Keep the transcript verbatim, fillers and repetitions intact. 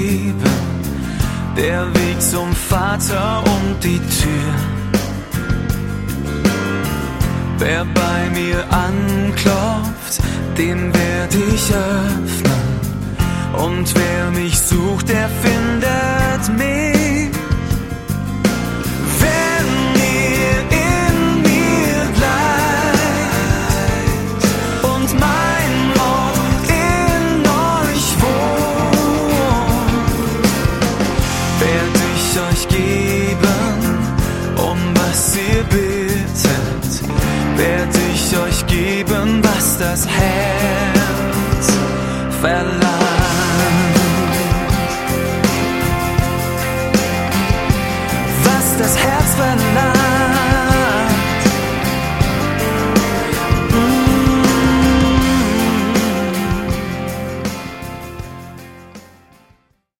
geben, der Weg zum Vater und die Tür. Wer bei mir anklopft, dem werd ich öffnen. Und wer mich sucht, der findet mich. Wenn ihr in mir bleibt und mein Wort in euch wohnt, werd ich euch geben, um was ihr bittet. Werd ich euch geben, was das Herz